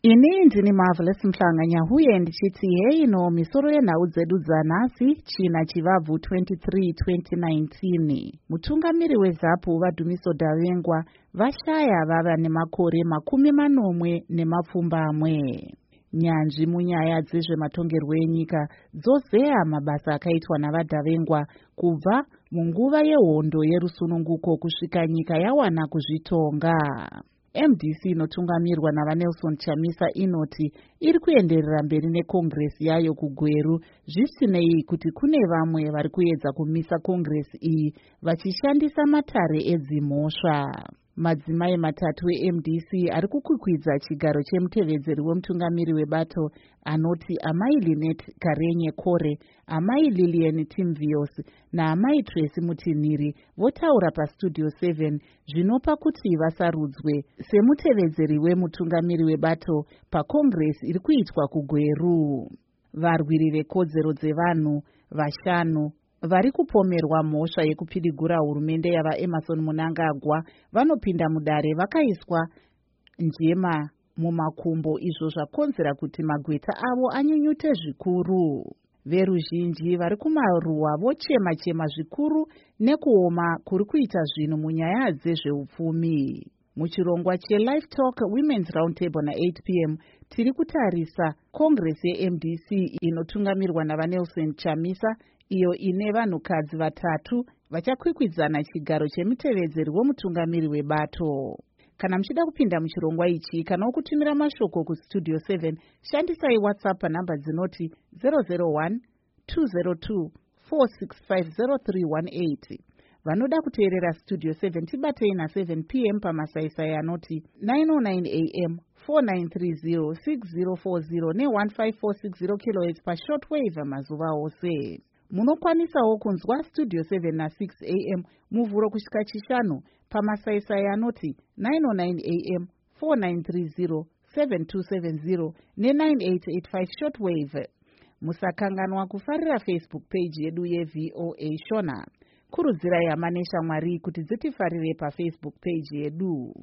Ini ndini Marvelous Mhlanganya huye ndichiti heino misoro yenhau dzedu dzanhasi china chivabvu 23-2019. Mutungamiri weZAPU vaDumiso Davengwa vashaya vava nemakore 80. Nyanzvi munyaya dzezvematongerwo enyika dzozeya mabasa akaitwa navaDavengwa kubva munguva yehondo yerusununguko kusvika nyika yawana kuzvitonga. MDC inotungamirwa navaNelson Chamisa inoti iri kuenderera mberi nekongresi yayo kuGweru zvisinei kuti kune vamwe vari kuedza kumisa kongresi iyi vachishandisa matare edzimhosva. Madzimai matatu eMDC ari kukwikwidza chigaro chemutevedzeri wemutungamiri webato anoti Amai Linet Karenye Kore, Amai Lilian Timvios naAmai Tracy Mutinhiri votaura paStudio 7 zvinopa kuti vasarudzwe semutevedzeri wemutungamiri webato pakongresi iri kuitwa kuGweru. Varwiri vekodzero dzevanhu vashanu vari kupomerwa mhosva yekupidigura hurumende yavaEmmerson Mnangagwa vanopinda mudare vakaiswa njema mumakumbo, izvo zvakonzera kuti magweta avo anyunyute zvikuru. Veruzhinji vari kumaruwa vochema-chema zvikuru nekuoma kuri kuita zvinhu munyaya dzezveupfumi. Muchirongwa cheLive Talk Women's Roundtable na8 p.m. tiri kutarisa kongresi yeMDC inotungamirwa navaNelson Chamisa, iyo ine vanhukadzi vatatu vachakwikwidzana chigaro chemutevedzeri womutungamiri webato. Kana muchida kupinda muchirongwa ichi kana kutumira mashoko kuStudio 7, shandisai WhatsApp panhamba dzinoti 001 202 4650318. Vanoda kuteerera Studio 7 tibatei na7 p.m. pamasaisai anoti 909 am 4930 6040 ne1546 kHz pashortwave mazuva ose. Munokwanisawo kunzwa Studio 7 na6 am muvhuro kusvika chishanu pamasaisai anoti 909 am 4930 7270 ne9885 shortwave. Musakanganwa kufarira Facebook page yedu yeVOA Shona. Kurudzirai hama neshamwari kuti dzitifarire paFacebook page yedu.